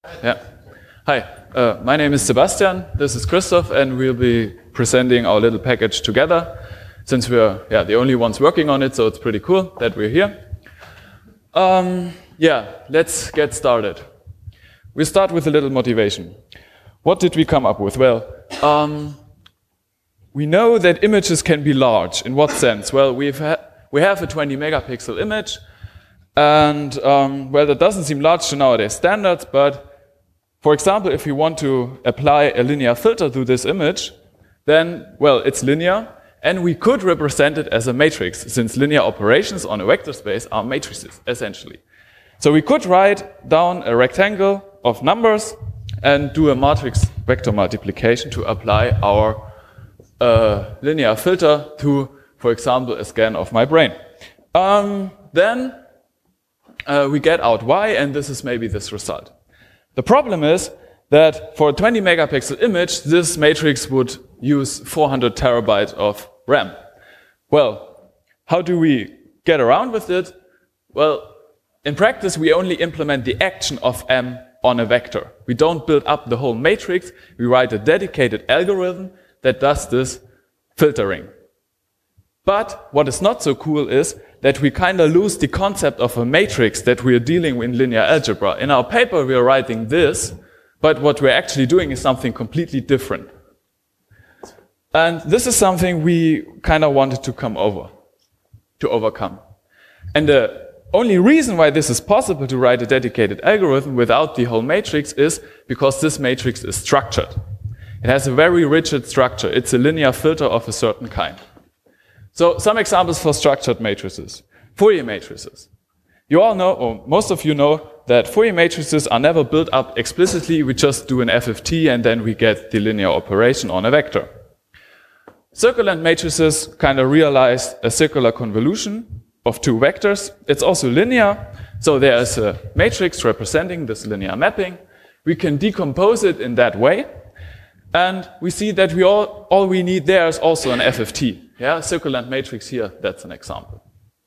Yeah. Hi, my name is Sebastian, this is Christoph, and we'll be presenting our little package together, since we're the only ones working on it, so it's pretty cool that we're here. Let's get started. We start with a little motivation. What did we come up with? Well, we know that images can be large. In what sense? Well, we have a 20 megapixel image, and that doesn't seem large to nowadays standards, but for example, if we want to apply a linear filter to this image, then, well, it's linear, and we could represent it as a matrix, since linear operations on a vector space are matrices, essentially. So we could write down a rectangle of numbers and do a matrix vector multiplication to apply our linear filter to, for example, a scan of my brain. Then we get out Y, and this is maybe this result. The problem is that for a 20 megapixel image, this matrix would use 400 terabytes of RAM. Well, how do we get around with it? Well, in practice, we only implement the action of M on a vector. We don't build up the whole matrix. We write a dedicated algorithm that does this filtering. But what is not so cool is that we kind of lose the concept of a matrix that we are dealing with in linear algebra. In our paper, we are writing this, but what we're actually doing is something completely different. And this is something we kind of wanted to overcome. And the only reason why this is possible to write a dedicated algorithm without the whole matrix is because this matrix is structured. It has a very rigid structure. It's a linear filter of a certain kind. So some examples for structured matrices. Fourier matrices. You all know, or most of you know, that Fourier matrices are never built up explicitly. We just do an FFT and then we get the linear operation on a vector. Circulant matrices kind of realize a circular convolution of two vectors. It's also linear, so there is a matrix representing this linear mapping. We can decompose it in that way, and we see that all we need there is also an FFT. Yeah, circulant matrix here, that's an example.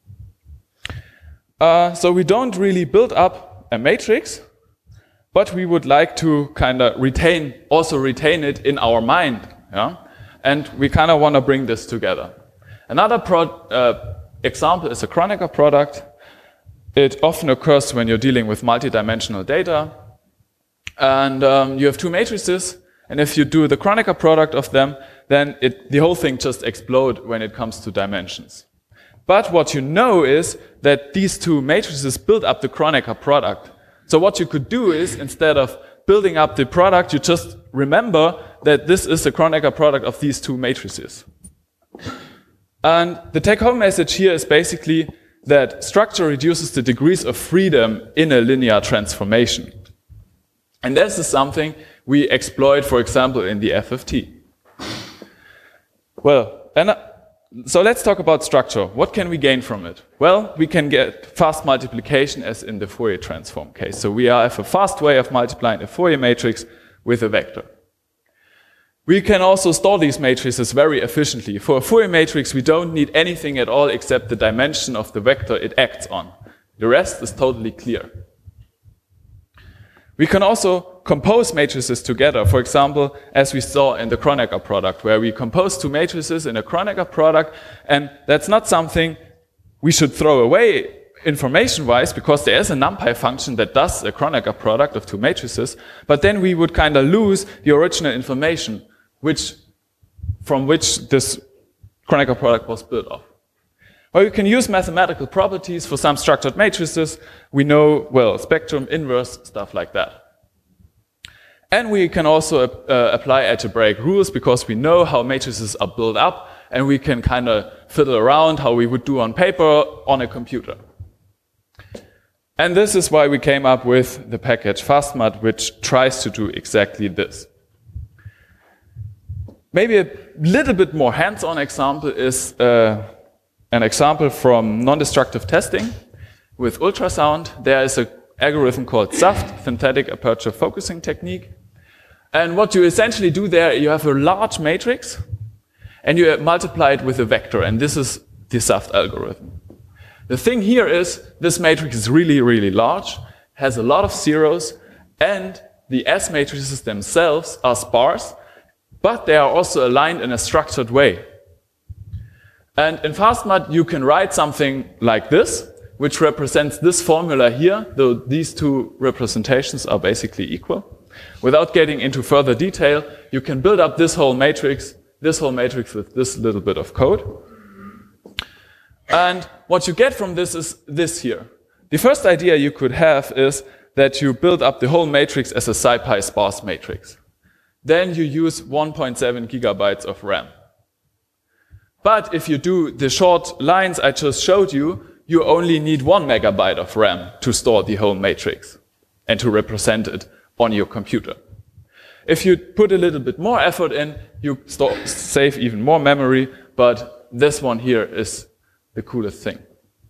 So we don't really build up a matrix, but we would like to kind of retain it in our mind. Yeah? And we kind of want to bring this together. Another example is a Kronecker product. It often occurs when you're dealing with multidimensional data. And you have two matrices, and if you do the Kronecker product of them, then the whole thing just explodes when it comes to dimensions. But what you know is that these two matrices build up the Kronecker product. So what you could do is, instead of building up the product, you just remember that this is the Kronecker product of these two matrices. And the take-home message here is basically that structure reduces the degrees of freedom in a linear transformation. And this is something we exploit, for example, in the FFT. Well, so let's talk about structure. What can we gain from it? Well, we can get fast multiplication as in the Fourier transform case. So we have a fast way of multiplying a Fourier matrix with a vector. We can also store these matrices very efficiently. For a Fourier matrix, we don't need anything at all except the dimension of the vector it acts on. The rest is totally clear. We can also compose matrices together. For example, as we saw in the Kronecker product, where we compose two matrices in a Kronecker product, and that's not something we should throw away information-wise, because there is a NumPy function that does a Kronecker product of two matrices, but then we would kind of lose the original information from which this Kronecker product was built off. Well, we can use mathematical properties for some structured matrices. We know, well, spectrum, inverse, stuff like that. And we can also apply algebraic rules because we know how matrices are built up, and we can kind of fiddle around how we would do on paper on a computer. And this is why we came up with the package FastMat, which tries to do exactly this. Maybe a little bit more hands-on example is an example from non-destructive testing with ultrasound. There is an algorithm called SAFT, Synthetic Aperture Focusing Technique. And what you essentially do there, you have a large matrix, and you multiply it with a vector, and this is the SAFT algorithm. The thing here is, this matrix is really, really large, has a lot of zeros, and the S matrices themselves are sparse, but they are also aligned in a structured way. And in FastMat, you can write something like this, which represents this formula here, though these two representations are basically equal. Without getting into further detail, you can build up this whole matrix with this little bit of code. And what you get from this is this here. The first idea you could have is that you build up the whole matrix as a SciPy sparse matrix. Then you use 1.7 gigabytes of RAM. But if you do the short lines I just showed you, you only need 1 megabyte of RAM to store the whole matrix and to represent it on your computer. If you put a little bit more effort in, you save even more memory, but this one here is the coolest thing.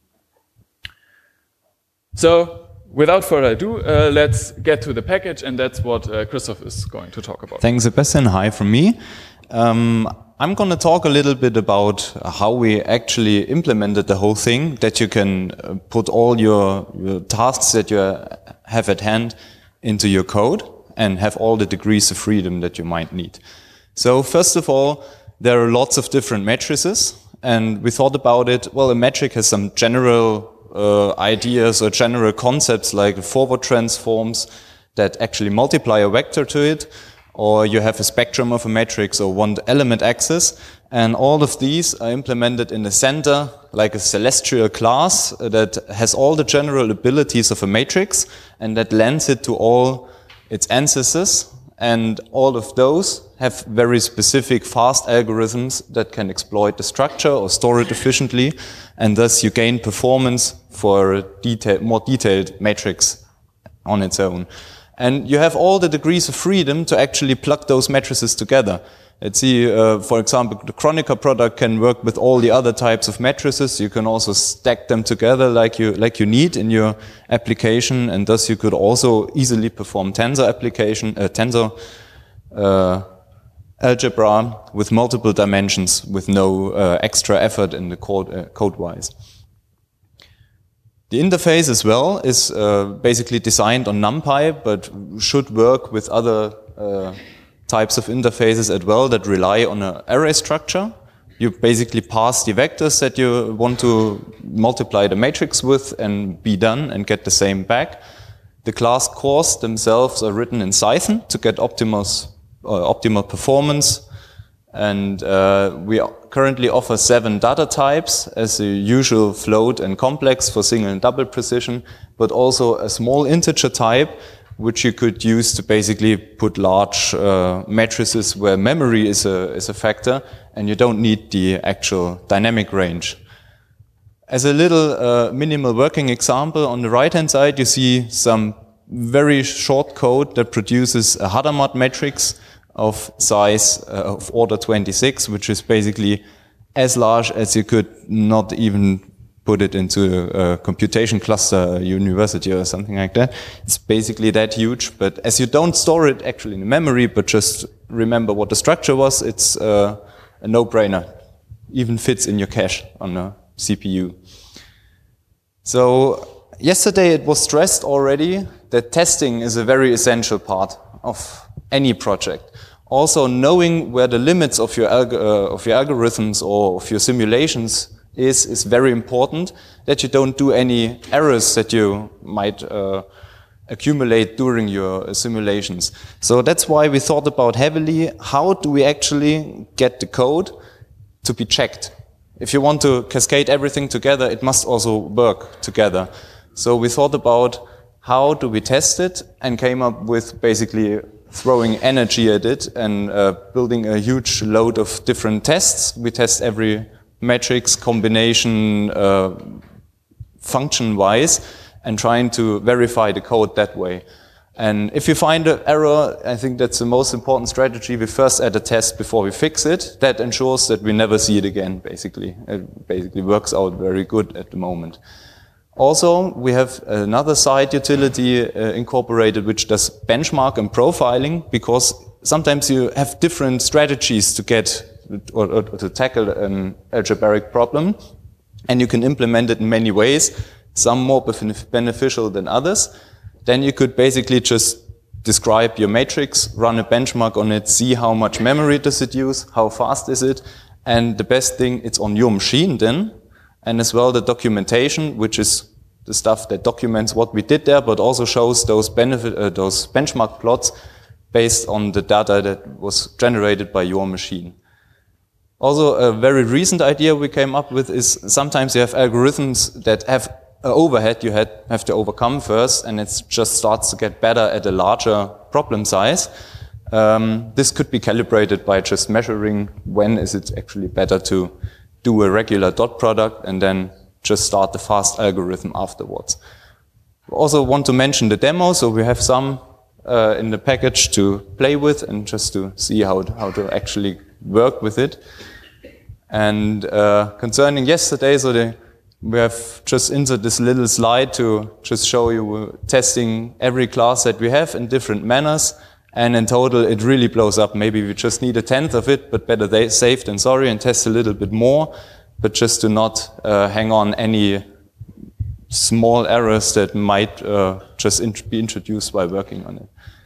So, without further ado, let's get to the package, and that's what Christoph is going to talk about. Thanks, Sebastian. Hi from me. I'm going to talk a little bit about how we actually implemented the whole thing, that you can put all your tasks that you have at hand into your code and have all the degrees of freedom that you might need. So first of all, there are lots of different matrices, and we thought about it. Well, a metric has some general ideas or general concepts like forward transforms that actually multiply a vector to it, or you have a spectrum of a matrix or one element axis, and all of these are implemented in the center like a celestial class that has all the general abilities of a matrix and that lends it to all its ancestors, and all of those have very specific fast algorithms that can exploit the structure or store it efficiently, and thus you gain performance for a more detailed matrix on its own. And you have all the degrees of freedom to actually plug those matrices together. Let's see, for example, the Kronecker product can work with all the other types of matrices. You can also stack them together like you need in your application, and thus you could also easily perform tensor algebra with multiple dimensions with no extra effort in the code-wise. The interface as well is basically designed on NumPy, but should work with other types of interfaces as well that rely on an array structure. You basically pass the vectors that you want to multiply the matrix with and be done and get the same back. The class cores themselves are written in Cython to get optimal performance. And we currently offer 7 data types as the usual float and complex for single and double precision, but also a small integer type, which you could use to basically put large matrices where memory is a factor, and you don't need the actual dynamic range. As a little minimal working example, on the right-hand side you see some very short code that produces a Hadamard matrix of size of order 26, which is basically as large as you could not even put it into a computation cluster university or something like that. It's basically that huge, but as you don't store it actually in the memory, but just remember what the structure was, it's a no-brainer. Even fits in your cache on a CPU. So yesterday it was stressed already that testing is a very essential part of any project. Also, knowing where the limits of your algorithms or of your simulations is very important, that you don't do any errors that you might accumulate during your simulations. So that's why we thought about heavily, how do we actually get the code to be checked? If you want to cascade everything together, it must also work together. So we thought about how do we test it and came up with basically throwing energy at it and building a huge load of different tests. We test every matrix combination function-wise and trying to verify the code that way. And if you find an error, I think that's the most important strategy. We first add a test before we fix it. That ensures that we never see it again, basically. It basically works out very good at the moment. Also, we have another side utility incorporated which does benchmark and profiling, because sometimes you have different strategies to get or to tackle an algebraic problem, and you can implement it in many ways, some more beneficial than others. Then you could basically just describe your matrix, run a benchmark on it, see how much memory does it use, how fast is it, and the best thing, it's on your machine then, and as well the documentation, which is the stuff that documents what we did there, but also shows those benchmark plots based on the data that was generated by your machine. Also, a very recent idea we came up with is sometimes you have algorithms that have an overhead you have to overcome first, and it just starts to get better at a larger problem size. This could be calibrated by just measuring when is it actually better to do a regular dot product and then just start the fast algorithm afterwards. We also want to mention the demo, so we have some in the package to play with and just to see how to actually work with it. And concerning yesterday, so we have just inserted this little slide to just show you we're testing every class that we have in different manners. And in total, it really blows up. Maybe we just need 1/10 of it, but better safe than sorry, and test a little bit more, but just to not hang on any small errors that might just be introduced while working on it.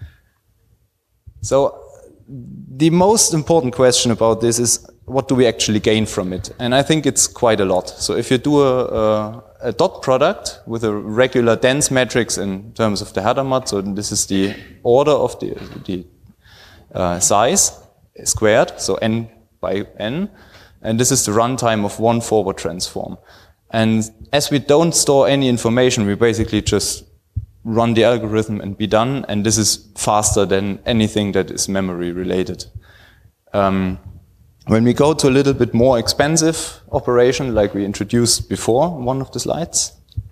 So the most important question about this is, what do we actually gain from it? And I think it's quite a lot. So if you do a dot product with a regular dense matrix in terms of the Hadamard, so this is the order of the size squared, so n by n, and this is the runtime of one forward transform. And as we don't store any information, we basically just run the algorithm and be done, and this is faster than anything that is memory related. When we go to a little bit more expensive operation, like we introduced before in one of the slides,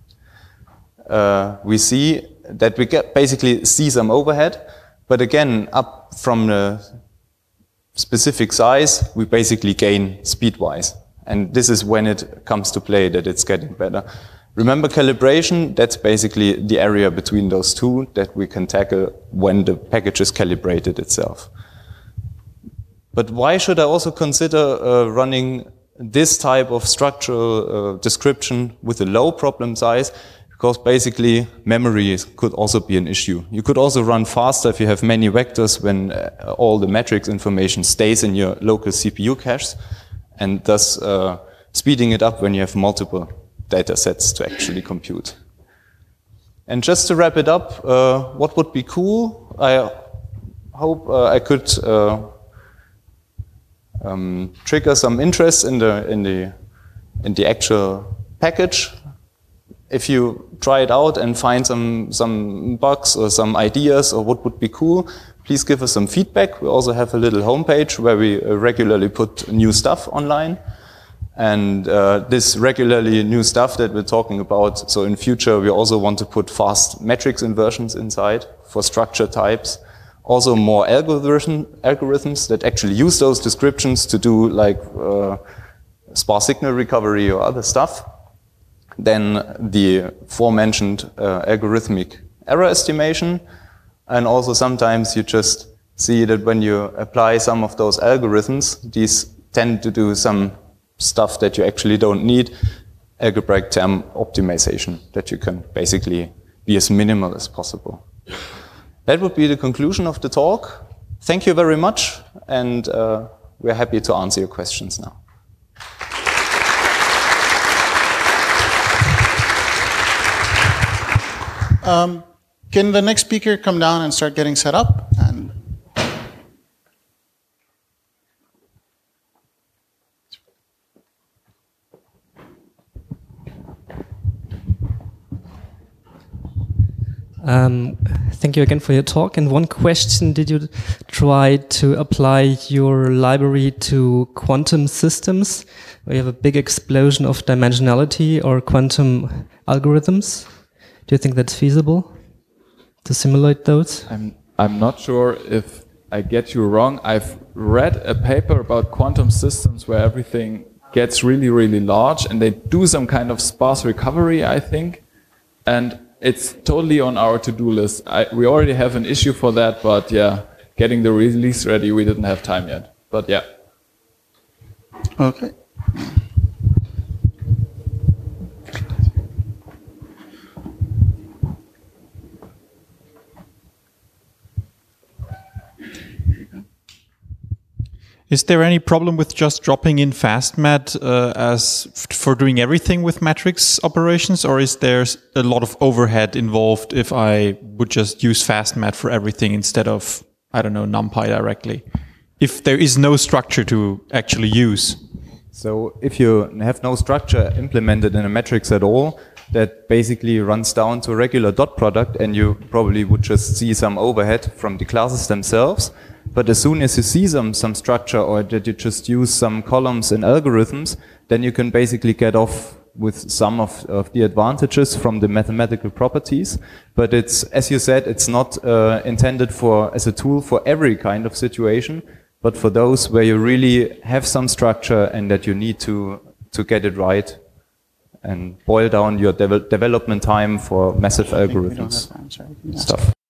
we see that we basically see some overhead, but again, up from the specific size, we basically gain speed-wise. And this is when it comes to play that it's getting better. Remember calibration, that's basically the area between those two that we can tackle when the package is calibrated itself. But why should I also consider running this type of structural description with a low problem size? Because basically memory could also be an issue. You could also run faster if you have many vectors when all the matrix information stays in your local CPU caches, and thus speeding it up when you have multiple data sets to actually compute. And just to wrap it up, what would be cool? I hope I could trigger some interest in the actual package. If you try it out and find some bugs or some ideas or what would be cool, please give us some feedback. We also have a little homepage where we regularly put new stuff online. And this regularly new stuff that we're talking about, so in future we also want to put fast matrix inversions inside for structure types. Also more algorithms that actually use those descriptions to do like sparse signal recovery or other stuff. Then the aforementioned algorithmic error estimation. And also sometimes you just see that when you apply some of those algorithms, these tend to do some stuff that you actually don't need. Algebraic term optimization, that you can basically be as minimal as possible. That would be the conclusion of the talk. Thank you very much, and we're happy to answer your questions now. Can the next speaker come down and start getting set up? And thank you again for your talk. And one question, did you try to apply your library to quantum systems, where you have a big explosion of dimensionality or quantum algorithms? Do you think that's feasible to simulate those? I'm not sure if I get you wrong. I've read a paper about quantum systems where everything gets really, really large, and they do some kind of sparse recovery, I think. And it's totally on our to-do list. We already have an issue for that, but yeah, getting the release ready, we didn't have time yet. But yeah. okay. Is there any problem with just dropping in fastmat as for doing everything with matrix operations, or is there a lot of overhead involved if I would just use fastmat for everything instead of, I don't know, NumPy directly? If there is no structure to actually use. So if you have no structure implemented in a matrix at all, that basically runs down to a regular dot product, and you probably would just see some overhead from the classes themselves. But as soon as you see some structure, or that you just use some columns in algorithms, then you can basically get off with some of the advantages from the mathematical properties. But it's, as you said, it's not intended as a tool for every kind of situation, but for those where you really have some structure and that you need to get it right and boil down your development time for massive algorithms stuff.